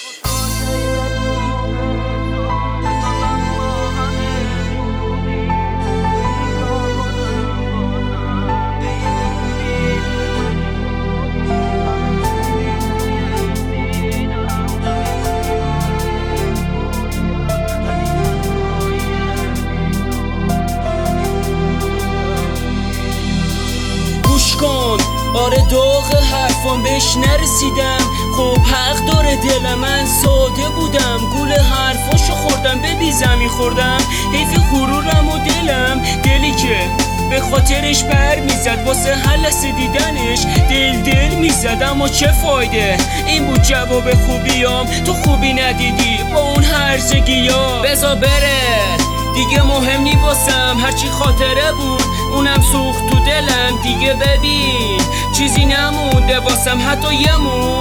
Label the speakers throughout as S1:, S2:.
S1: آره داغ حرفان بهش نرسیدم. خب حق داره دلم، من ساده بودم، گول حرفاشو خوردم، به بی زمین خوردم. حیف غرورم و دلی که به خاطرش بر میزد، واسه هر لحظه دیدنش دل میزد. اما چه فایده، این بود جواب خوبیام، تو خوبی ندیدی با اون هرزگی‌ها. بذار بره دیگه، مهم نی واسم، هرچی خاطره بود اونم سوخت تو دلم. دیگه ببین چیزی نمونده واسم، حتی یه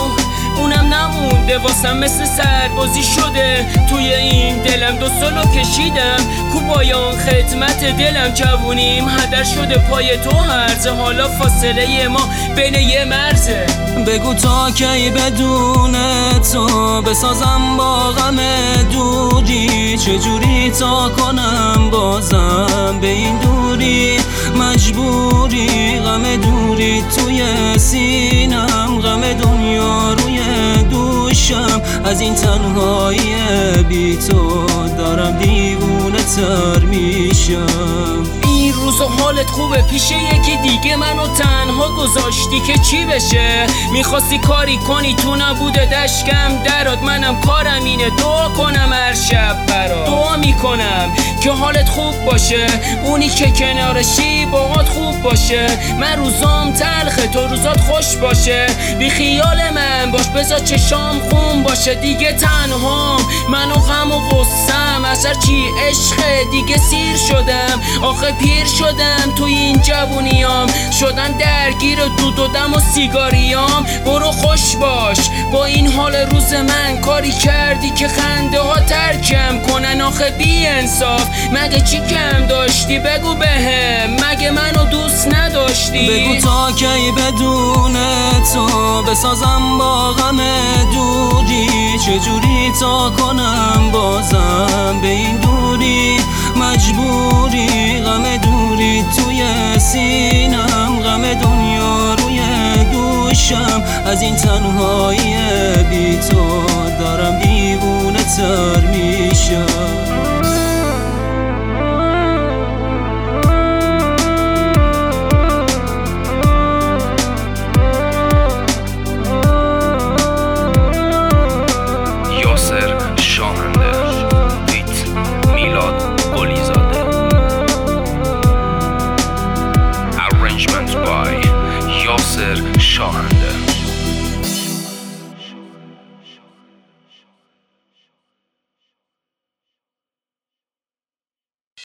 S1: اونم نمونده واسم. مثل سربازی شده توی این دلم، 2 سالو کشیدم کوبایان خدمت دلم. جوونیم هدر شده پای تو هرزه، حالا فاصله ما بین یه مرزه.
S2: بگو تا کی بدون تو بسازم با غم دوری، چجوری تا کنم بازم به این دوری مجبوری. غم دوری توی سینم، غم دنیا روی دوشم، از این تنهایی بی تو دارم دیوونه تر میشم.
S1: این روزا حالت خوبه، پیش یکی دیگه منو تنها گذاشتی که چی بشه؟ میخواستی کاری کنی تو نبوده دشکم درات، منم کارم اینه دعا کنم هر شب برات. دعا میکنم که حالت خوب باشه، اونی که کنارشی باهات خوب باشه. من روزام تلخه تو روزات خوش باشه، بی خیال من باش، بذار چشام خون باشه. دیگه تنهام منو غم و غصم، از هرچی عشقه دیگه سیر شدم. آخه پیر شدم توی این جوونیام، شدن درگیر دود و دم و سیگاریام. برو خوش باش با این حال روز من، کاری کردی که خنده ها ترکم کنن. آخه بی انصاف مگه چی کم داشتی بگو بهم، مگه منو دوست نداشتی؟
S2: بگو تا کی بدون تو بسازم با غم دوری، چجوری تا کنم بازم به این دوری مجبوری. غم دوری توی سینم، غم دنیا روی دوشم، از این تنهایی